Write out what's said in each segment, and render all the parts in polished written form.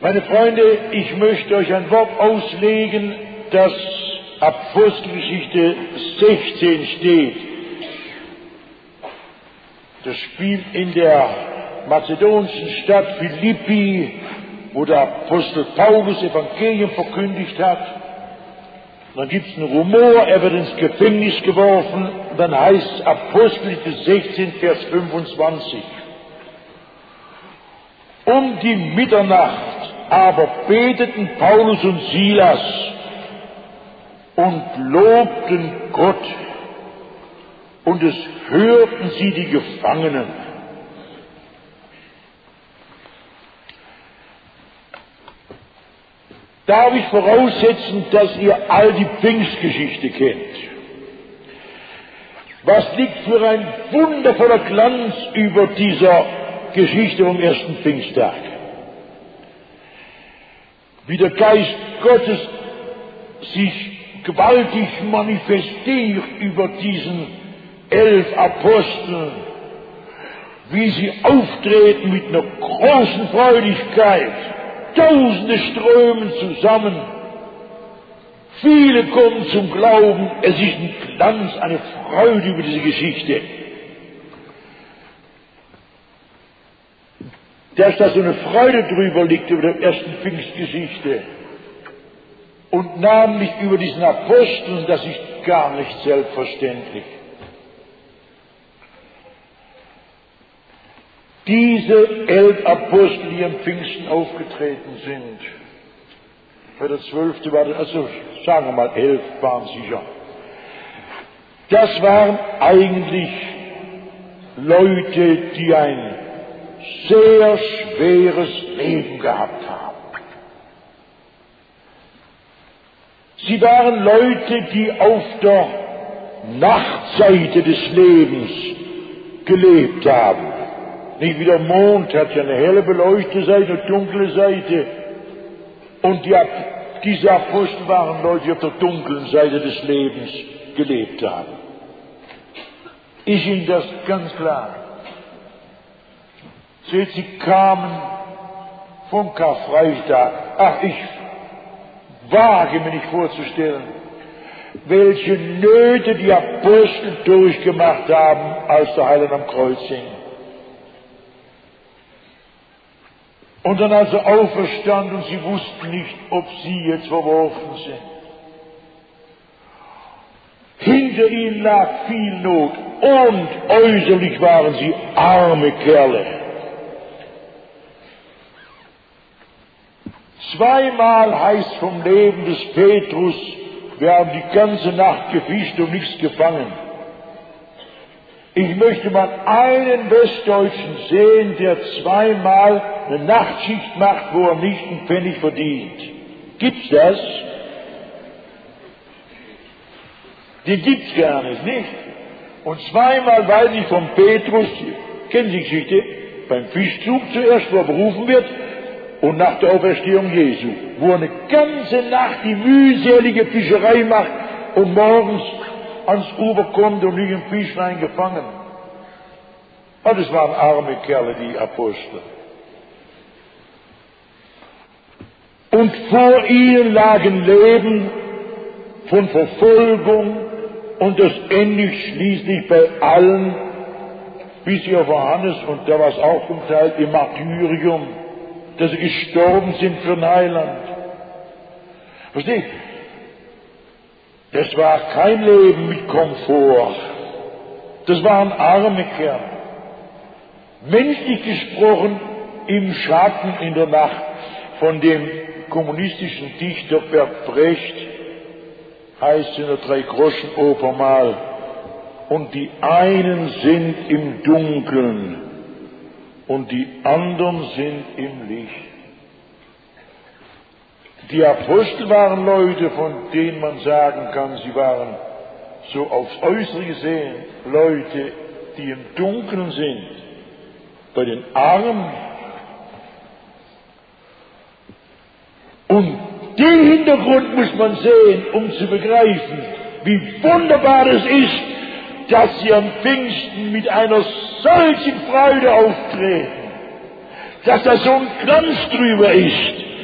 Meine Freunde, ich möchte euch ein Wort auslegen, das Apostelgeschichte 16 steht. Das spielt in der mazedonischen Stadt Philippi, wo der Apostel Paulus Evangelium verkündigt hat. Und dann gibt es einen Rumor, er wird ins Gefängnis geworfen. Und dann heißt es Apostelgeschichte 16, Vers 25. Um die Mitternacht aber beteten Paulus und Silas und lobten Gott, und es hörten sie die Gefangenen. Darf ich voraussetzen, dass ihr all die Pfingstgeschichte kennt? Was liegt für ein wundervoller Glanz über dieser Geschichte vom ersten Pfingsttag? Wie der Geist Gottes sich gewaltig manifestiert über diesen 11 Aposteln, wie sie auftreten mit einer großen Freudigkeit. Tausende strömen zusammen, viele kommen zum Glauben. Es ist ein Glanz, eine Freude über diese Geschichte. Dass da so eine Freude drüber liegt über der ersten Pfingstgeschichte und namentlich über diesen Aposteln, das ist gar nicht selbstverständlich. Diese 11 Apostel, die am Pfingsten aufgetreten sind, für der 12. war das, also sagen wir mal 11 waren sicher. Das waren eigentlich Leute, die ein sehr schweres Leben gehabt haben. Sie waren Leute, die auf der Nachtseite des Lebens gelebt haben. Nicht wie der Mond hat ja eine helle beleuchtete Seite, eine dunkle Seite. Und diese Apostel waren Leute, die auf der dunklen Seite des Lebens gelebt haben. Ist Ihnen das ganz klar? Seht, sie kamen vom Karfreitag. Ach, ich wage mir nicht vorzustellen, welche Nöte die Apostel durchgemacht haben, als der Heiland am Kreuz hing. Und dann als er auferstand und sie wussten nicht, ob sie jetzt verworfen sind. Hinter ihnen lag viel Not und äußerlich waren sie arme Kerle. Zweimal heißt vom Leben des Petrus, wir haben die ganze Nacht gefischt und nichts gefangen. Ich möchte mal einen Westdeutschen sehen, der zweimal eine Nachtschicht macht, wo er nicht einen Pfennig verdient. Gibt's das? Den gibt's gar nicht? Und zweimal weiß ich vom Petrus, kennen Sie die Geschichte, beim Fischzug zuerst, wo er berufen wird, und nach der Auferstehung Jesu, wo er eine ganze Nacht die mühselige Fischerei macht und morgens ans Ufer kommt und nicht einen Fischlein gefangen. Aber das waren arme Kerle, die Apostel. Und vor ihnen lagen Leben von Verfolgung und das endet schließlich bei allen, bis sie auf Johannes, und da war es auch zum Teil im Martyrium, dass sie gestorben sind für ein Heiland. Versteht? Das war kein Leben mit Komfort. Das waren arme Kerle. Menschlich gesprochen im Schatten in der Nacht von dem kommunistischen Dichter Bert Brecht, heißt in der Drei-Groschen-Oper mal, und die einen sind im Dunkeln und die anderen sind im Licht. Die Apostel waren Leute, von denen man sagen kann, sie waren so aufs Äußere gesehen Leute, die im Dunkeln sind, bei den Armen. Und den Hintergrund muss man sehen, um zu begreifen, wie wunderbar es ist, dass sie am Pfingsten mit einer solchen Freude auftreten, dass da so ein Glanz drüber ist,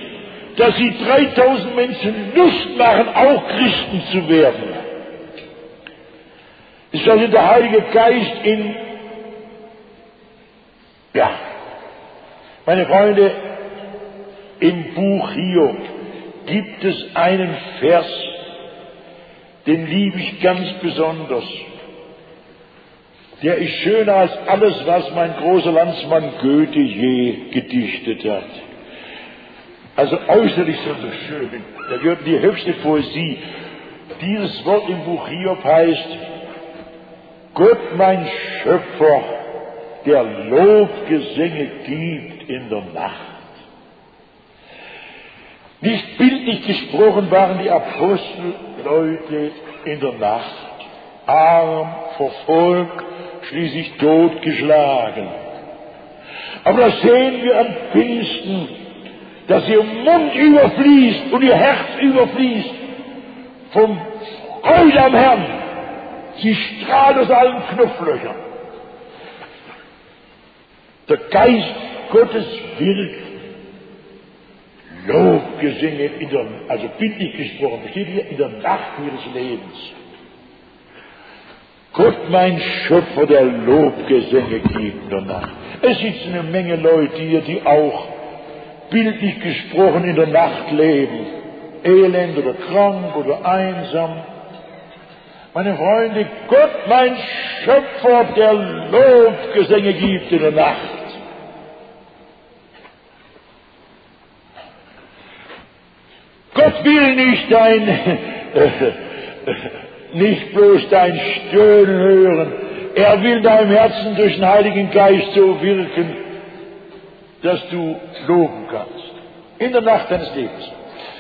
dass sie 3000 Menschen Lust machen, auch Christen zu werden. Es ist also der Heilige Geist meine Freunde, im Buch Hiob gibt es einen Vers, den liebe ich ganz besonders. Der ist schöner als alles, was mein großer Landsmann Goethe je gedichtet hat. Also äußerlich so schön. Da gehört die höchste Poesie. Dieses Wort im Buch Hiob heißt: Gott, mein Schöpfer, der Lobgesänge gibt in der Nacht. Nicht bildlich gesprochen waren die Apostelleute in der Nacht, arm, verfolgt, schließlich totgeschlagen. Aber da sehen wir am Pfingsten, dass ihr Mund überfließt und ihr Herz überfließt vom Freude am Herrn. Sie strahlt aus allen Knopflöchern. Der Geist Gottes wirkt. Lobgesänge also bildlich gesprochen, steht hier in der Nacht ihres Lebens. Gott, mein Schöpfer, der Lobgesänge gibt in der Nacht. Es sitzen eine Menge Leute hier, die auch bildlich gesprochen in der Nacht leben. Elend oder krank oder einsam. Meine Freunde, Gott, mein Schöpfer, der Lobgesänge gibt in der Nacht. Gott will nicht bloß dein Stöhnen hören, er will deinem Herzen durch den Heiligen Geist so wirken, dass du loben kannst. In der Nacht deines Lebens.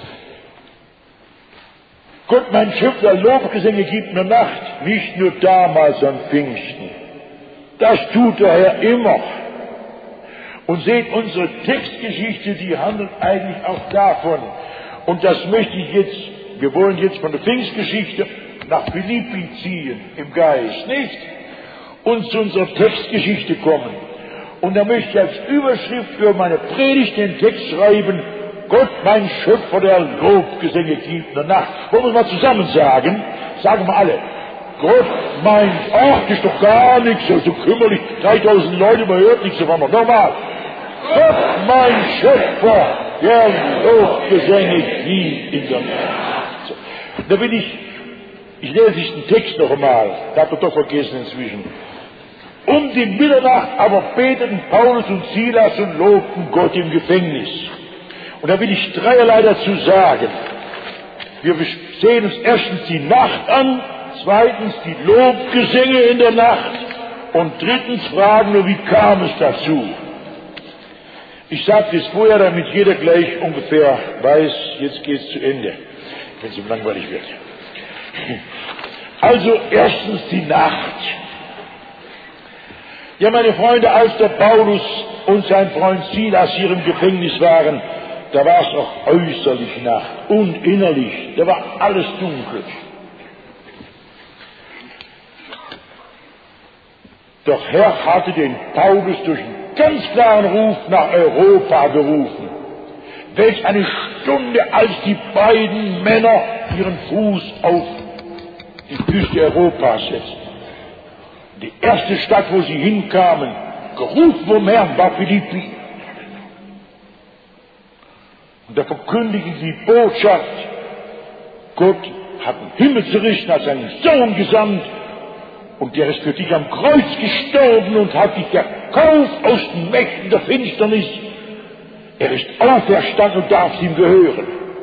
Gott, mein Schöpfer, Lobgesänge gibt in der Nacht, nicht nur damals an Pfingsten. Das tut der Herr immer. Und seht, unsere Textgeschichte, die handelt eigentlich auch davon. Und das möchte ich jetzt, wir wollen jetzt von der Pfingstgeschichte nach Philippi ziehen, im Geist, nicht? Und zu unserer Textgeschichte kommen. Und da möchte ich als Überschrift für meine Predigt den Text schreiben: Gott, mein Schöpfer, der Lobgesänge gibt in der Nacht. Wollen wir mal zusammen sagen? Sagen wir alle. Gott, mein, das ist doch gar nichts, so kümmerlich, 3000 Leute, man hört nichts davon. Nochmal. Gott, mein Schöpfer, der Lobgesänge gibt in der Nacht. Da will ich lese den Text noch einmal, da habt ihr doch vergessen inzwischen. Um die Mitternacht aber beteten Paulus und Silas und lobten Gott im Gefängnis. Und da will ich dreierlei dazu sagen. Wir sehen uns erstens die Nacht an, zweitens die Lobgesänge in der Nacht und drittens fragen wir, wie kam es dazu? Ich sage das vorher, damit jeder gleich ungefähr weiß, jetzt geht es zu Ende, wenn es ihm langweilig wird. Also erstens die Nacht. Ja, meine Freunde, als der Paulus und sein Freund Silas hier im Gefängnis waren, da war es auch äußerlich Nacht und innerlich, da war alles dunkel. Doch Herr hatte den Paulus durch einen ganz klaren Ruf nach Europa gerufen. Welch eine Stunde, als die beiden Männer ihren Fuß auf die Küste Europas setzten. Die erste Stadt, wo sie hinkamen, gerufen vom Herrn, war Philippi. Und da verkündigen sie die Botschaft: Gott hat den Himmel zerrissen, hat seinen Sohn gesandt, und der ist für dich am Kreuz gestorben und hat dich verkauft aus den Mächten der Finsternis. Er ist auferstanden und darfst ihm gehören.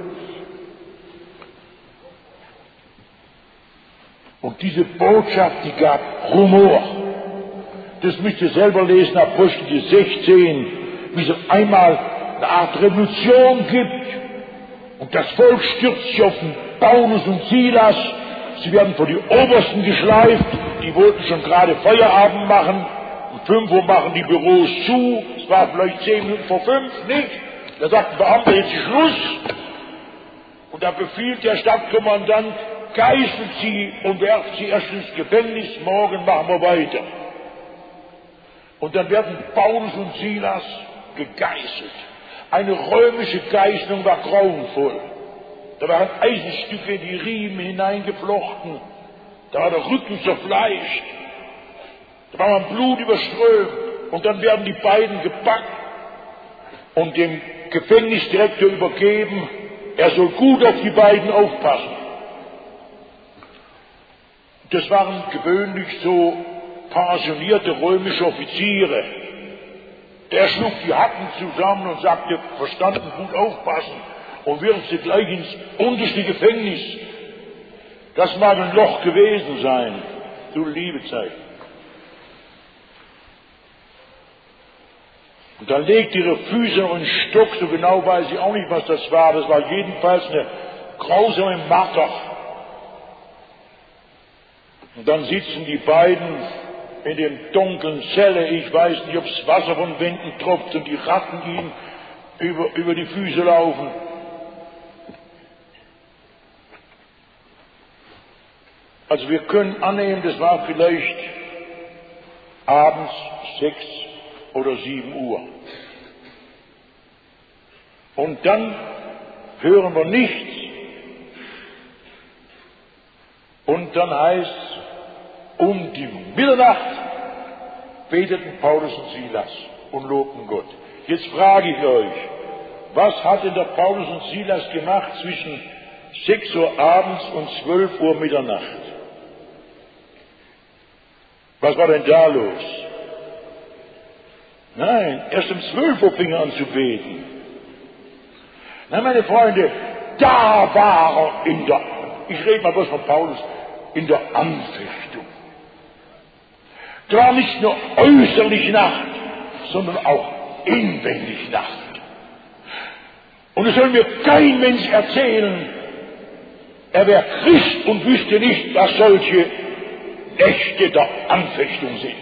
Und diese Botschaft, die gab Rumor. Das müsst ihr selber lesen, Apostel 16, wie es auf einmal eine Art Revolution gibt. Und das Volk stürzt sich auf den Paulus und Silas. Sie werden vor die Obersten geschleift. Die wollten schon gerade Feierabend machen. Um 5 Uhr machen die Büros zu. Es war vielleicht 10 Minuten vor 5, nicht? Da sagt der Beamte, jetzt ist Schluss. Und da befiehlt der Stadtkommandant, geißelt sie und werft sie erst ins Gefängnis. Morgen machen wir weiter. Und dann werden Paulus und Silas gegeißelt. Eine römische Geißelung war grauenvoll. Da waren Eisenstücke in die Riemen hineingeflochten. Da war der Rücken zerfleischt. Da war man Blut überströmt. Und dann werden die beiden gepackt und dem Gefängnisdirektor übergeben. Er soll gut auf die beiden aufpassen. Das waren gewöhnlich so pensionierte römische Offiziere. Der schlug die Hacken zusammen und sagte, verstanden, gut aufpassen, und wirft sie gleich ins unterste Gefängnis. Das mag ein Loch gewesen sein, du liebe Zeit. Und dann legt ihre Füße auf einen Stock, so genau weiß ich auch nicht, was das war. Das war jedenfalls eine grausame Marter. Und dann sitzen die beiden in dem dunklen Zelle. Ich weiß nicht, ob das Wasser von Wänden tropft und die Ratten ihnen über die Füße laufen. Also wir können annehmen, das war vielleicht abends 6 oder 7 Uhr. Und dann hören wir nichts. Und dann heißt es, um die Mitternacht beteten Paulus und Silas und lobten Gott. Jetzt frage ich euch, was hat denn der Paulus und Silas gemacht zwischen 6 Uhr abends und 12 Uhr Mitternacht? Was war denn da los? Nein, erst um 12 Uhr fing er an zu beten. Nein, meine Freunde, da war er ich rede mal bloß von Paulus, in der Anfechtung. Da war nicht nur äußerlich Nacht, sondern auch inwendig Nacht. Und es soll mir kein Mensch erzählen, er wäre Christ und wüsste nicht, was solche Nächte der Anfechtung sind.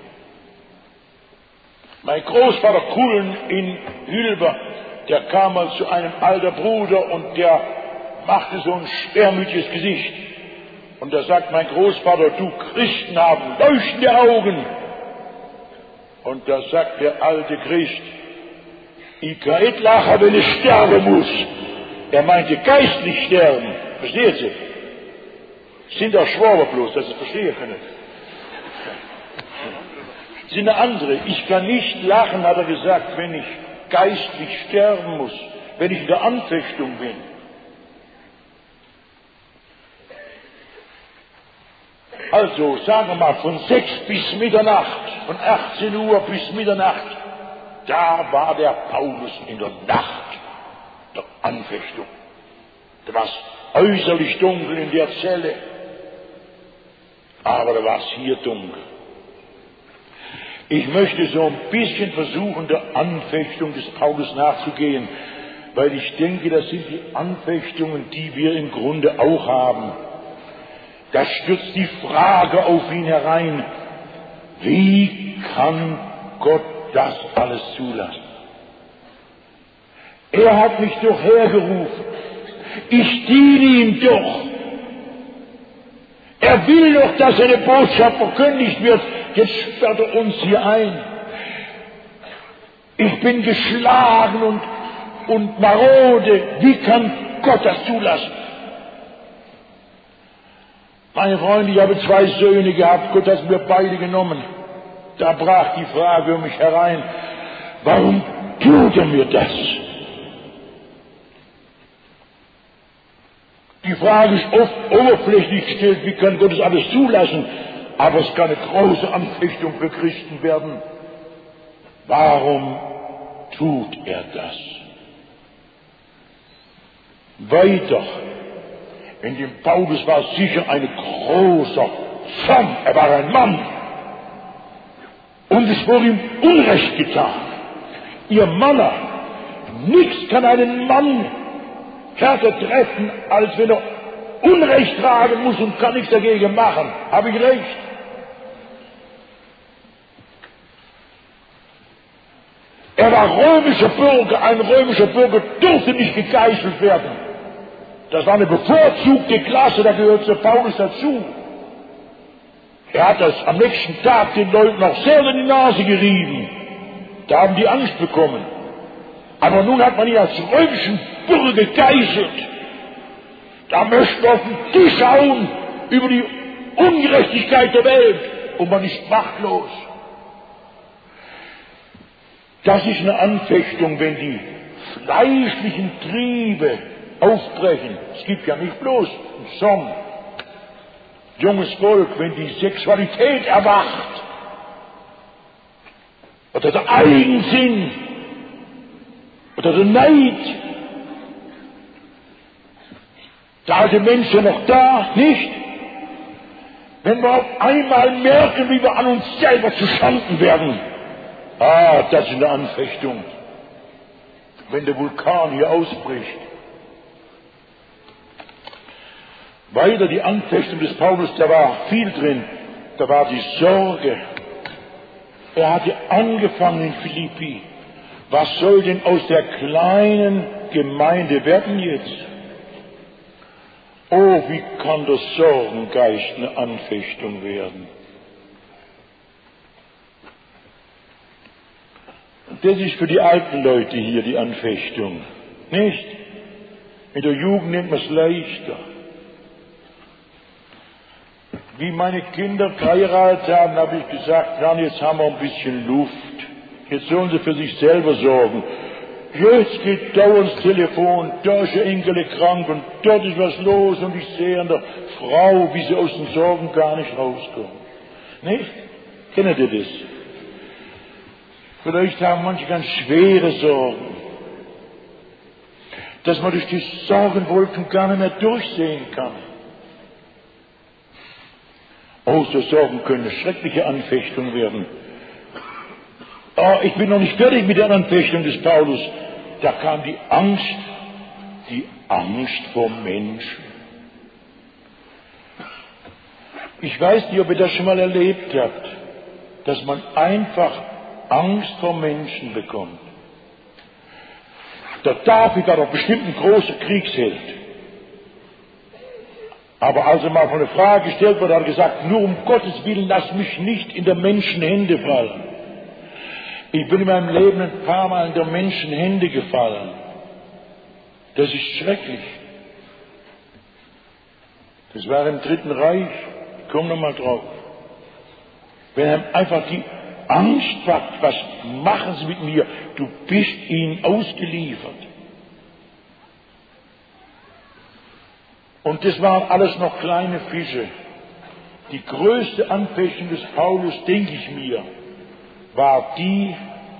Mein Großvater Kullen in Hülber, der kam mal zu einem alten Bruder und der machte so ein schwermütiges Gesicht. Und da sagt mein Großvater, du Christen haben leuchtende Augen. Und da sagt der alte Christ, ich kann nicht lachen, wenn ich sterben muss. Er meinte geistlich sterben. Versteht Sie? Sind auch Schwaber bloß, dass Sie verstehen können. Sind eine andere. Ich kann nicht lachen, hat er gesagt, wenn ich geistlich sterben muss, wenn ich in der Anfechtung bin. Also, sagen wir mal, von 6 bis Mitternacht, von 18 Uhr bis Mitternacht, da war der Paulus in der Nacht der Anfechtung. Da war es äußerlich dunkel in der Zelle, aber da war es hier dunkel. Ich möchte so ein bisschen versuchen, der Anfechtung des Paulus nachzugehen, weil ich denke, das sind die Anfechtungen, die wir im Grunde auch haben. Da stürzt die Frage auf ihn herein, wie kann Gott das alles zulassen? Er hat mich doch hergerufen. Ich diene ihm doch. Er will doch, dass seine Botschaft verkündigt wird. Jetzt sperrt er uns hier ein. Ich bin geschlagen und marode. Wie kann Gott das zulassen? Meine Freunde, ich habe 2 Söhne gehabt. Gott hat mir beide genommen. Da brach die Frage um mich herein. Warum tut er mir das? Die Frage ist oft oberflächlich gestellt, wie kann Gott das alles zulassen? Aber es kann eine große Anfechtung für Christen werden. Warum tut er das? Weiter. In dem Paulus war sicher ein großer Zorn. Er war ein Mann. Und es wurde ihm Unrecht getan. Ihr Männer, nichts kann einen Mann härter treffen, als wenn er Unrecht tragen muss und kann nichts dagegen machen. Habe ich recht? Er war römischer Bürger. Ein römischer Bürger durfte nicht gegeißelt werden. Das war eine bevorzugte Klasse, da gehört zu Paulus dazu. Er hat das am nächsten Tag den Leuten noch sehr in die Nase gerieben. Da haben die Angst bekommen. Aber nun hat man ihn als römischen Bürger gegeißelt. Da möchte man auf den Tisch hauen über die Ungerechtigkeit der Welt und man ist machtlos. Das ist eine Anfechtung, wenn die fleischlichen Triebe aufbrechen. Es gibt ja nicht bloß einen Song. Junges Volk, wenn die Sexualität erwacht, oder der Eigensinn, oder der Neid, der alte Mensch ja noch da, nicht? Wenn wir auf einmal merken, wie wir an uns selber zuschanden werden, das ist eine Anfechtung. Wenn der Vulkan hier ausbricht. Weiter die Anfechtung des Paulus, da war viel drin. Da war die Sorge. Er hatte angefangen in Philippi. Was soll denn aus der kleinen Gemeinde werden jetzt? Oh, wie kann der Sorgengeist eine Anfechtung werden? Das ist für die alten Leute hier die Anfechtung. Nicht? In der Jugend nimmt man es leichter. Wie meine Kinder geheiratet haben, habe ich gesagt, jetzt haben wir ein bisschen Luft. Jetzt sollen sie für sich selber sorgen. Jetzt geht dauernd das Telefon, da ist ein Enkel krank und dort ist was los und ich sehe an der Frau, wie sie aus den Sorgen gar nicht rauskommt. Nicht? Kennt ihr das? Vielleicht haben manche ganz schwere Sorgen, dass man durch die Sorgenwolken gar nicht mehr durchsehen kann. So Sorgen können eine schreckliche Anfechtung werden. Ich bin noch nicht fertig mit der Anfechtung des Paulus. Da kam die Angst vor Menschen. Ich weiß nicht, ob ihr das schon mal erlebt habt, dass man einfach Angst vor Menschen bekommt. Der David war doch bestimmt ein großer Kriegsheld. Aber als er mal vor eine Frage gestellt wurde, hat er gesagt, nur um Gottes Willen, lass mich nicht in der Menschen Hände fallen. Ich bin in meinem Leben ein paar Mal in der Menschen Hände gefallen. Das ist schrecklich. Das war im Dritten Reich. Ich komme nochmal drauf. Wenn einem einfach die Angst packt, was machen Sie mit mir? Du bist ihnen ausgeliefert. Und das waren alles noch kleine Fische. Die größte Anfechtung des Paulus, denke ich mir, war die,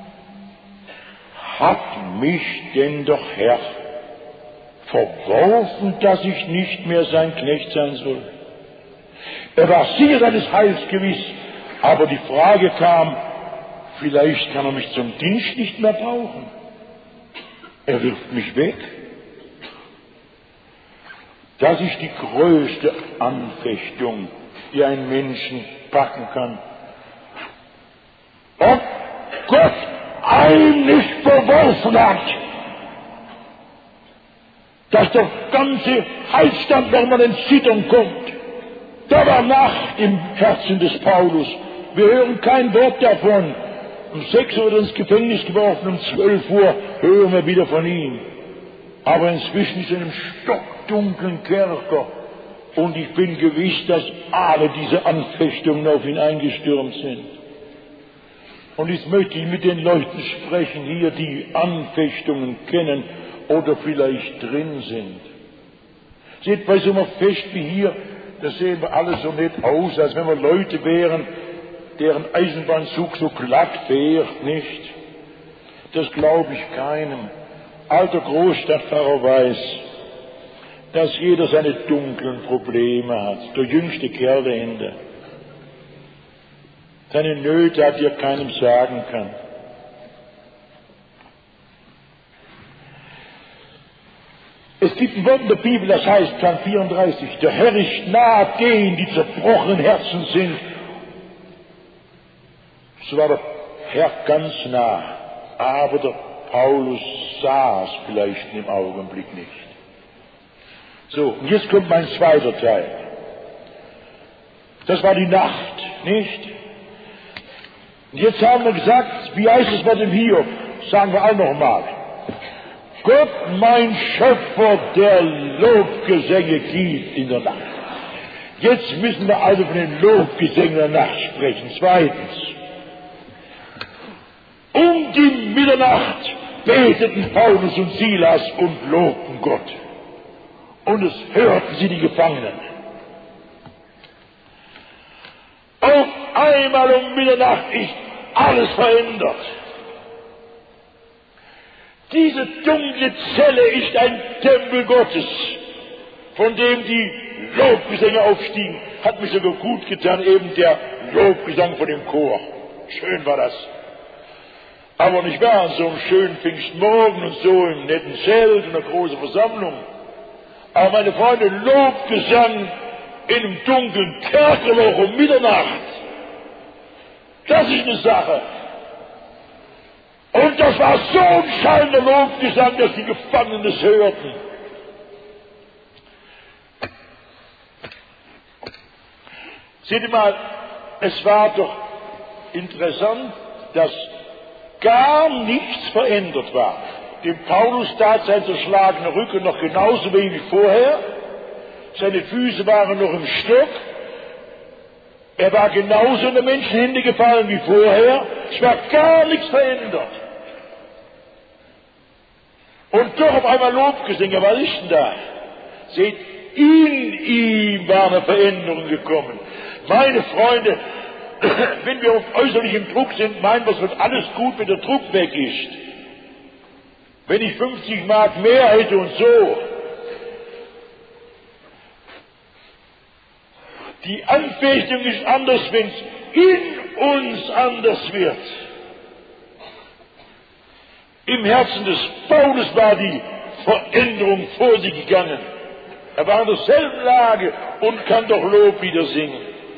hat mich denn doch Herr verworfen, dass ich nicht mehr sein Knecht sein soll. Er war sicher seines Heils gewiss, aber die Frage kam, vielleicht kann er mich zum Dienst nicht mehr brauchen. Er wirft mich weg. Das ist die größte Anfechtung, die einen Menschen packen kann. Ob Gott einen nicht verworfen hat, dass der ganze Heilstand nochmal ins Zittern kommt. Da war Nacht im Herzen des Paulus. Wir hören kein Wort davon. Um 6 Uhr wird er ins Gefängnis geworfen, um 12 Uhr hören wir wieder von ihm. Aber inzwischen ist er in einem stockdunklen Kerker. Und ich bin gewiss, dass alle diese Anfechtungen auf ihn eingestürmt sind. Und jetzt möchte ich mit den Leuten sprechen hier, die Anfechtungen kennen oder vielleicht drin sind. Seht, bei so einem Fest wie hier, da sehen wir alle so nett aus, als wenn wir Leute wären, deren Eisenbahnzug so glatt fährt, nicht? Das glaube ich keinem. Alter Großstadtpfarrer weiß, dass jeder seine dunklen Probleme hat. Der jüngste Kerl dahinter. Seine Nöte hat, die er keinem sagen kann. Es gibt ein Wort in der Bibel, das heißt, Psalm 34, der Herr ist nahe denen, die zerbrochenen Herzen sind. So war der Herr ganz nah, aber der Paulus sah es vielleicht im Augenblick nicht. So, und jetzt kommt mein zweiter Teil. Das war die Nacht, nicht? Und jetzt haben wir gesagt, wie heißt es bei dem Hiob? Sagen wir auch noch mal. Gott, mein Schöpfer, der Lobgesänge gibt in der Nacht. Jetzt müssen wir also von den Lobgesängen der Nacht sprechen. Zweitens. Um die Mitternacht beteten Paulus und Silas und lobten Gott. Und es hörten sie die Gefangenen. Auf einmal um Mitternacht ist alles verändert. Diese dunkle Zelle ist ein Tempel Gottes, von dem die Lobgesänge aufstiegen. Hat mich sogar gut getan, eben der Lobgesang von dem Chor. Schön war das. Aber nicht wahr, so einem schönen Pfingstmorgen und so im netten Zelt und einer großen Versammlung. Aber meine Freunde, Lobgesang in einem dunklen Kerkerloch um Mitternacht, das ist eine Sache. Und das war so ein schallender Lobgesang, dass die Gefangenen es hörten. Seht ihr mal, es war doch interessant, dass gar nichts verändert war. Dem Paulus tat sein zerschlagener Rücken noch genauso weh wie vorher. Seine Füße waren noch im Stock. Er war genauso in der Menschenhände gefallen wie vorher. Es war gar nichts verändert. Und doch auf einmal Lobgesänge, was ist denn da? Seht, in ihm war eine Veränderung gekommen. Meine Freunde, wenn wir auf äußerlichem Druck sind, meinen wir, es wird alles gut, wenn der Druck weg ist. Wenn ich 50 Mark mehr hätte und so. Die Anfechtung ist anders, wenn es in uns anders wird. Im Herzen des Paulus war die Veränderung vor sich gegangen. Er war in derselben Lage und kann doch Lob wieder singen.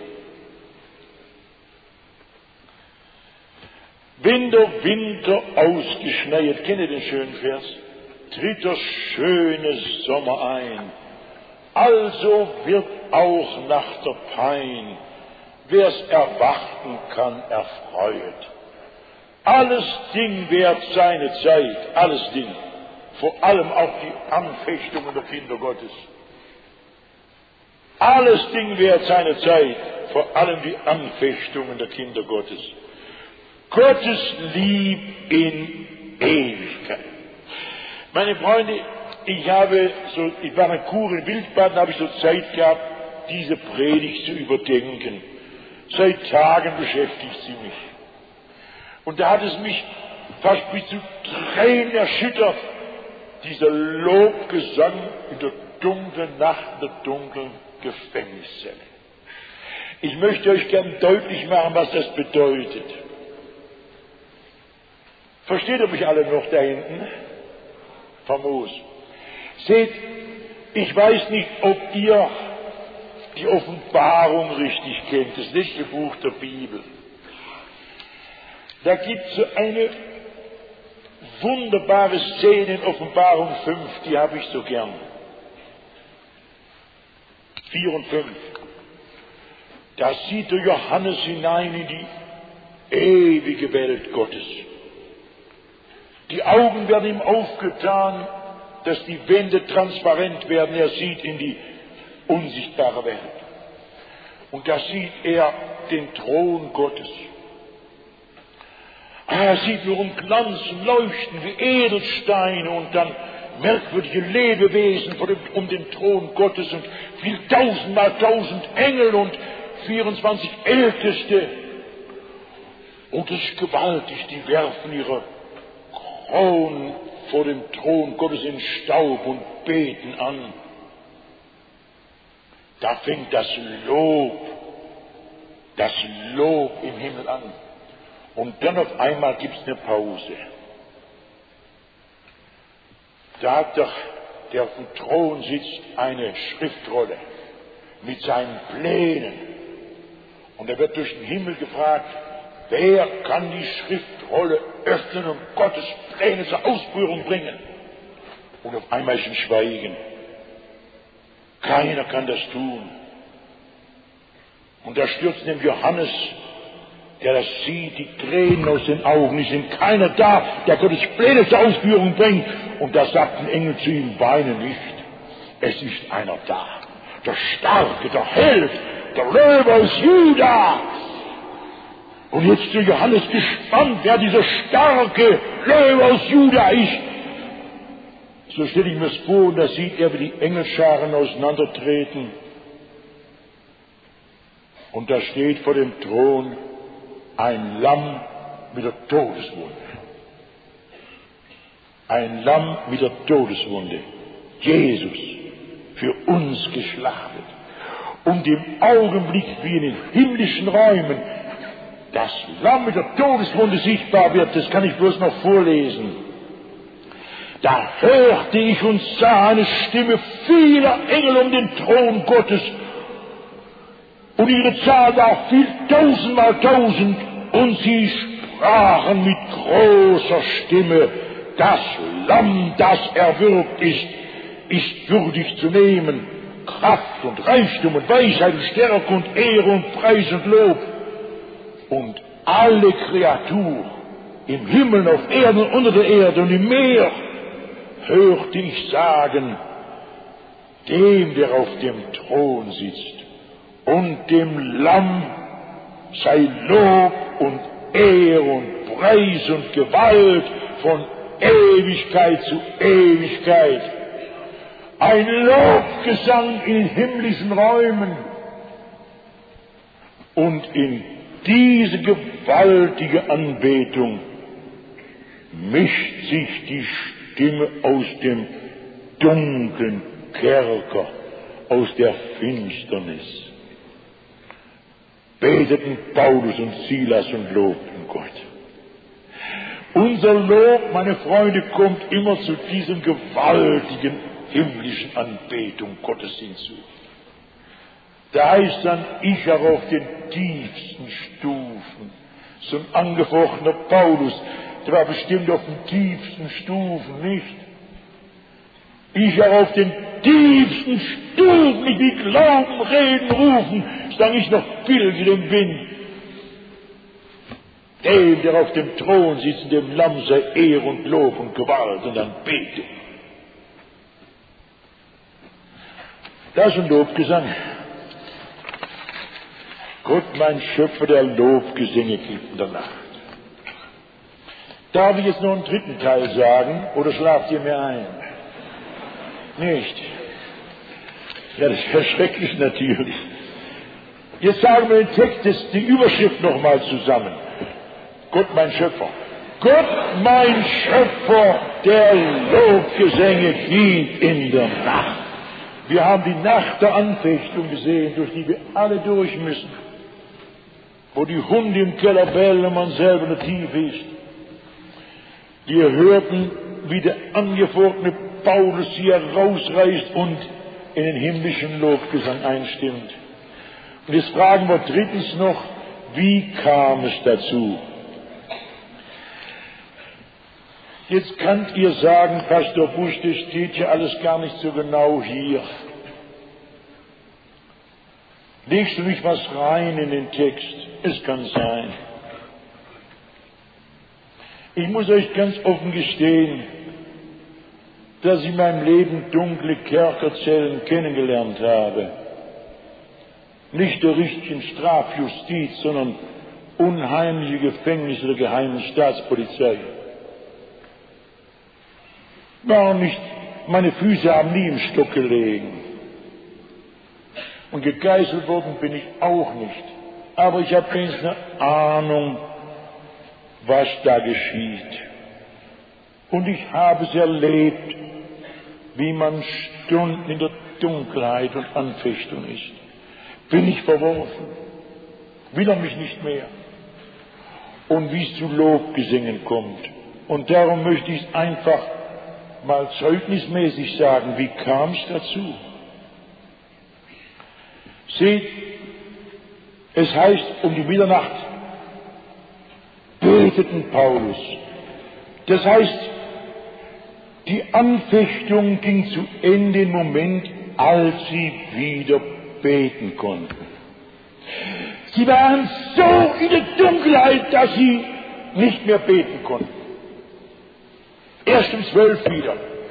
Wenn der Winter ausgeschneit, kennt ihr den schönen Vers? Tritt der schöne Sommer ein. Also wird auch nach der Pein, wer's erwarten kann, erfreut. Alles Ding währt seine Zeit, alles Ding. Vor allem auch die Anfechtungen der Kinder Gottes. Alles Ding währt seine Zeit, vor allem die Anfechtungen der Kinder Gottes. Gottes Lieb in Ewigkeit. Meine Freunde, ich war in Kur in Wildbaden, habe ich so Zeit gehabt, diese Predigt zu überdenken. Seit Tagen beschäftigt sie mich. Und da hat es mich fast bis zu Tränen erschüttert, dieser Lobgesang in der dunklen Nacht, in der dunklen Gefängniszelle. Ich möchte euch gern deutlich machen, was das bedeutet. Versteht ihr mich alle noch da hinten? Famos. Seht, ich weiß nicht, ob ihr die Offenbarung richtig kennt, das letzte Buch der Bibel. Da gibt es so eine wunderbare Szene in Offenbarung 5, die habe ich so gern. 4 und 5. Da sieht der Johannes hinein in die ewige Welt Gottes. Die Augen werden ihm aufgetan, dass die Wände transparent werden. Er sieht in die unsichtbare Welt. Und da sieht er den Thron Gottes. Er sieht nur um Glanz und Leuchten wie Edelsteine und dann merkwürdige Lebewesen um den Thron Gottes und viel tausendmal 1000 Engel und 24 Älteste. Und es ist gewaltig, die werfen ihre Kronen vor dem Thron Gottes in Staub und beten an. Da fängt das Lob im Himmel an. Und dann auf einmal gibt es eine Pause. Da hat doch der auf dem Thron sitzt eine Schriftrolle mit seinen Plänen. Und er wird durch den Himmel gefragt, wer kann die Schriftrolle öffnen und Gottes Pläne zur Ausführung bringen? Und auf einmal ist ein Schweigen. Keiner kann das tun. Und da stürzt dem Johannes der das sieht, die Tränen aus den Augen. Es ist keiner da, der Gottes Pläne zur Ausführung bringt. Und da sagt ein Engel zu ihm, weine nicht. Es ist einer da. Der Starke, der Held, der Löwe aus Juda. Und jetzt zu Johannes gespannt, wer dieser starke Löwe aus Juda ist. So stelle ich mir es vor, und da sieht er, wie die Engelscharen auseinandertreten. Und da steht vor dem Thron ein Lamm mit der Todeswunde. Ein Lamm mit der Todeswunde. Jesus, für uns geschlachtet. Und im Augenblick, wie in den himmlischen Räumen, das Lamm mit der Todeswunde sichtbar wird, das kann ich bloß noch vorlesen. Da hörte ich und sah eine Stimme vieler Engel um den Thron Gottes. Und ihre Zahl war viel 1000 und sie sprachen mit großer Stimme, das Lamm, das erwürgt ist würdig zu nehmen, Kraft und Reichtum und Weisheit und Stärke und Ehre und Preis und Lob. Und alle Kreatur im Himmel, auf Erden und unter der Erde und im Meer hörte ich sagen, dem, der auf dem Thron sitzt, und dem Lamm sei Lob und Ehre und Preis und Gewalt von Ewigkeit zu Ewigkeit. Ein Lobgesang in himmlischen Räumen. Und in diese gewaltige Anbetung mischt sich die Stimme aus dem dunklen Kerker, aus der Finsternis. Beteten Paulus und Silas und lobten Gott. Unser Lob, meine Freunde, kommt immer zu diesem gewaltigen himmlischen Anbetung Gottes hinzu. Da heißt dann, ich auch auf den tiefsten Stufen, so ein angefochtener Paulus, der war bestimmt auf den tiefsten Stufen, nicht? Ich auch auf den tiefsten Stufen, ich will Glauben, reden, rufen, solange ich noch Pilgerem bin. Dem, der auf dem Thron sitzt, dem Lamm sei Ehre und Lob und Gewalt und Anbetung. Das ist ein Lobgesang. Gott, mein Schöpfer, der Lobgesänge gibt in der Nacht. Darf ich jetzt noch einen dritten Teil sagen, oder schlaft ihr mir ein? Nicht. Ja, das ist ja schrecklich natürlich. Jetzt sagen wir den Text, die Überschrift nochmal zusammen. Gott, mein Schöpfer. Gott, mein Schöpfer, der Lobgesänge gibt in der Nacht. Wir haben die Nacht der Anfechtung gesehen, durch die wir alle durch müssen. Wo die Hunde im Keller bellen und man selber in der Tiefe ist. Wir hörten, wie der angefochtene Paulus sie herausreißt und in den himmlischen Lobgesang einstimmt. Und jetzt fragen wir drittens noch, wie kam es dazu? Jetzt könnt ihr sagen, Pastor Busch, das steht ja alles gar nicht so genau hier. Legst du nicht was rein in den Text? Es kann sein. Ich muss euch ganz offen gestehen, dass ich in meinem Leben dunkle Kerkerzellen kennengelernt habe. Nicht der richtigen Strafjustiz, sondern unheimliche Gefängnisse der geheimen Staatspolizei. Meine Füße haben nie im Stock gelegen. Und gegeißelt worden bin ich auch nicht. Aber ich habe wenigstens eine Ahnung, was da geschieht. Und ich habe es erlebt, wie man Stunden in der Dunkelheit und Anfechtung ist. Bin ich verworfen? Will er mich nicht mehr? Und wie es zu Lobgesängen kommt. Und darum möchte ich es einfach mal zeugnismäßig sagen, wie kam es dazu? Seht, es heißt, um die Mitternacht beteten Paulus. Das heißt, die Anfechtung ging zu Ende im Moment, als sie wieder beten konnten. Die waren so in der Dunkelheit, dass sie nicht mehr beten konnten. Erst um 12 wieder.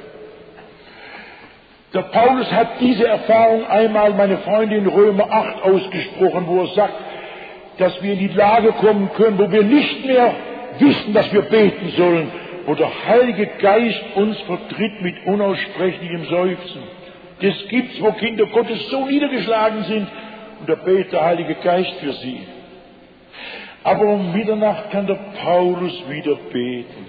Der Paulus hat diese Erfahrung einmal, meine Freunde, in Römer 8 ausgesprochen, wo er sagt, dass wir in die Lage kommen können, wo wir nicht mehr wissen, dass wir beten sollen, wo der Heilige Geist uns vertritt mit unaussprechlichem Seufzen. Das gibt's, wo Kinder Gottes so niedergeschlagen sind, und da betet der Heilige Geist für sie. Aber um Mitternacht kann der Paulus wieder beten.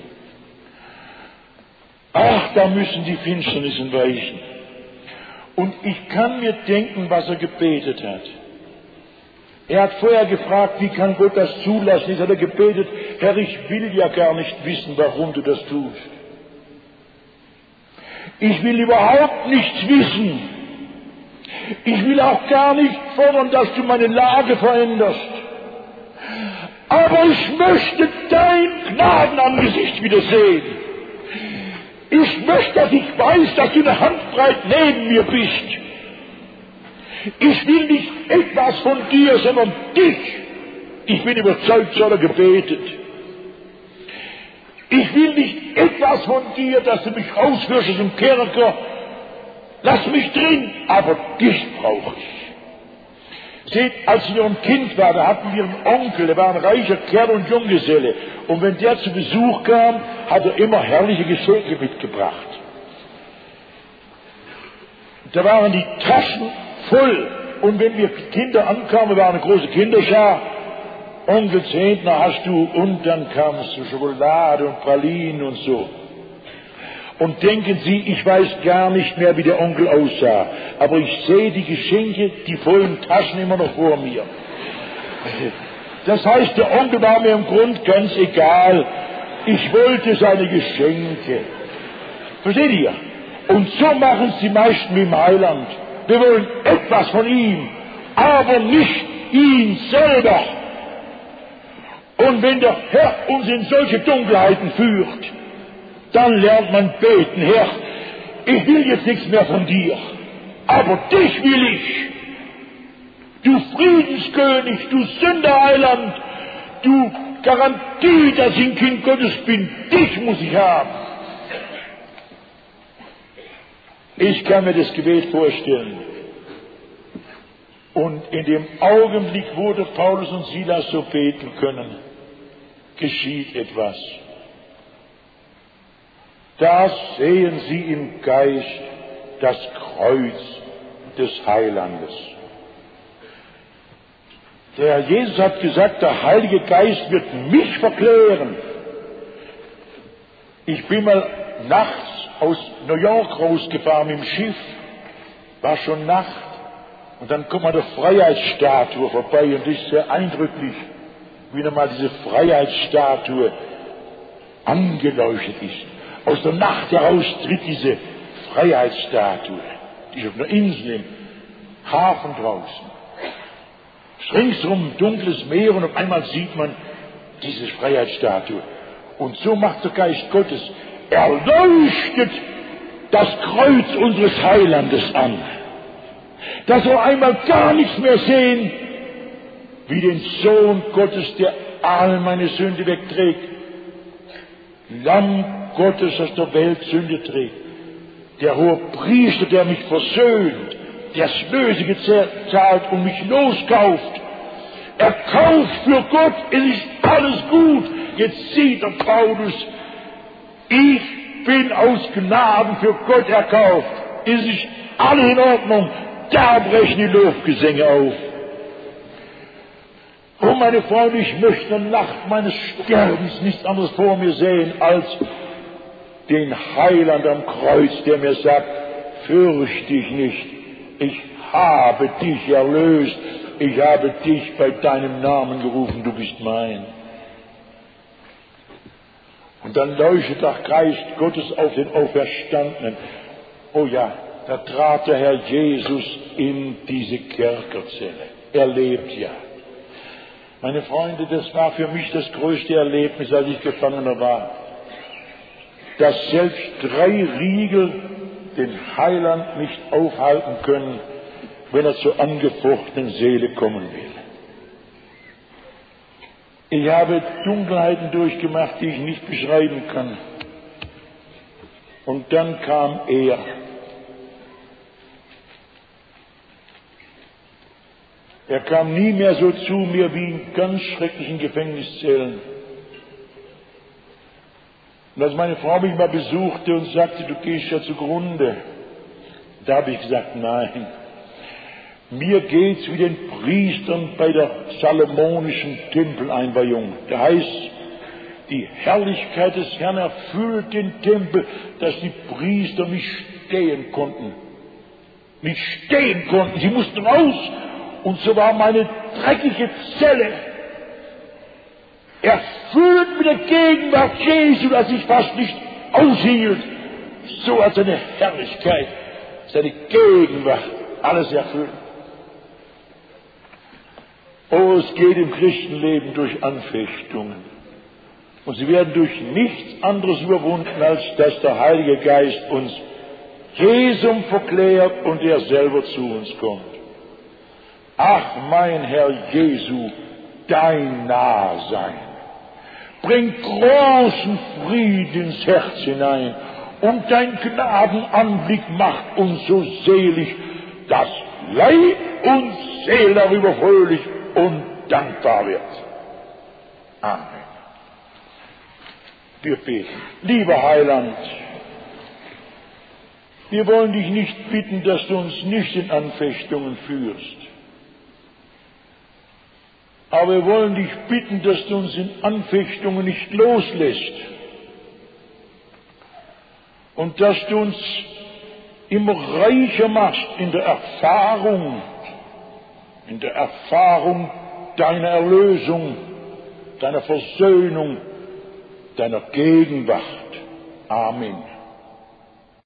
Ach, da müssen die Finsternissen weichen. Und ich kann mir denken, was er gebetet hat. Er hat vorher gefragt, wie kann Gott das zulassen? Jetzt hat er gebetet, Herr, ich will ja gar nicht wissen, warum du das tust. Ich will überhaupt nichts wissen. Ich will auch gar nicht fordern, dass du meine Lage veränderst. Aber ich möchte dein Gnadenangesicht wieder sehen. Ich möchte, dass ich weiß, dass du eine Handbreit neben mir bist. Ich will nicht etwas von dir, sondern dich. Ich bin überzeugt, so hat er gebetet. Ich will nicht etwas von dir, dass du mich rausführst aus dem Kerker. Lass mich drin, aber dich brauche ich. Seht, als ich noch ein Kind war, da hatten wir einen Onkel, der war ein reicher Kerl und Junggeselle. Und wenn der zu Besuch kam, hat er immer herrliche Geschenke mitgebracht. Da waren die Taschen voll. Und wenn wir Kinder ankamen, war eine große Kinderschar. Onkel Zehntner hast du, und dann kam es zu Schokolade und Pralinen und so. Und denken Sie, ich weiß gar nicht mehr, wie der Onkel aussah. Aber ich sehe die Geschenke, die vollen Taschen immer noch vor mir. Das heißt, der Onkel war mir im Grund ganz egal. Ich wollte seine Geschenke. Versteht ihr? Und so machen es die meisten wie im Heiland. Wir wollen etwas von ihm, aber nicht ihn selber. Und wenn der Herr uns in solche Dunkelheiten führt, dann lernt man beten, Herr, ich will jetzt nichts mehr von dir, aber dich will ich. Du Friedenskönig, du Sünderheiland, du Garantie, dass ich ein Kind Gottes bin, dich muss ich haben. Ich kann mir das Gebet vorstellen. Und in dem Augenblick, wo der Paulus und Silas so beten können, geschieht etwas. Da sehen sie im Geist das Kreuz des Heilandes. Der Herr Jesus hat gesagt, der Heilige Geist wird mich verklären. Ich bin mal nachts aus New York rausgefahren mit dem Schiff, war schon Nacht, und dann kommt man der Freiheitsstatue vorbei, und das ist sehr eindrücklich, wie nochmal diese Freiheitsstatue angeleuchtet ist. Aus der Nacht heraus tritt diese Freiheitsstatue, die ist auf einer Insel im Hafen draußen. Ringsrum dunkles Meer, und auf einmal sieht man diese Freiheitsstatue. Und so macht der Geist Gottes, er leuchtet das Kreuz unseres Heilandes an, dass wir einmal gar nichts mehr sehen, wie den Sohn Gottes, der all meine Sünde wegträgt. Lamm Gottes, das der Welt Sünde trägt. Der hohe Priester, der mich versöhnt, der das Böse gezahlt und mich loskauft. Er kauft für Gott, es ist alles gut. Jetzt sieht der Paulus, ich bin aus Gnaden für Gott erkauft. Es ist alles in Ordnung. Da brechen die Lobgesänge auf. Oh, meine Freunde, ich möchte in der Nacht meines Sterbens nichts anderes vor mir sehen, als den Heiland am Kreuz, der mir sagt, fürchte dich nicht, ich habe dich erlöst, ich habe dich bei deinem Namen gerufen, du bist mein. Und dann leuchtet der Geist Gottes auf den Auferstandenen. Oh ja, da trat der Herr Jesus in diese Kerkerzelle. Er lebt ja. Meine Freunde, das war für mich das größte Erlebnis, als ich Gefangener war. Dass selbst 3 Riegel den Heiland nicht aufhalten können, wenn er zur angefochtenen Seele kommen will. Ich habe Dunkelheiten durchgemacht, die ich nicht beschreiben kann. Und dann kam er. Er kam nie mehr so zu mir wie in ganz schrecklichen Gefängniszellen. Und als meine Frau mich mal besuchte und sagte, du gehst ja zugrunde, da habe ich gesagt, nein. Mir geht's wie den Priestern bei der salomonischen Tempeleinweihung. Da heißt, die Herrlichkeit des Herrn erfüllt den Tempel, dass die Priester nicht stehen konnten. Nicht stehen konnten, sie mussten raus. Und so war meine dreckige Zelle erfüllt mit der Gegenwart Jesu, dass ich fast nicht aushielt. So hat seine Herrlichkeit, seine Gegenwart alles erfüllt. Oh, es geht im Christenleben durch Anfechtungen. Und sie werden durch nichts anderes überwunden, als dass der Heilige Geist uns Jesum verklärt und er selber zu uns kommt. Ach, mein Herr Jesu, dein Nahsein bringt großen Frieden ins Herz hinein und dein Gnadenanblick macht uns so selig, dass Leib und Seele darüber fröhlich und dankbar wird. Amen. Wir beten. Lieber Heiland, wir wollen dich nicht bitten, dass du uns nicht in Anfechtungen führst. Aber wir wollen dich bitten, dass du uns in Anfechtungen nicht loslässt. Und dass du uns immer reicher machst in der Erfahrung deiner Erlösung, deiner Versöhnung, deiner Gegenwart. Amen.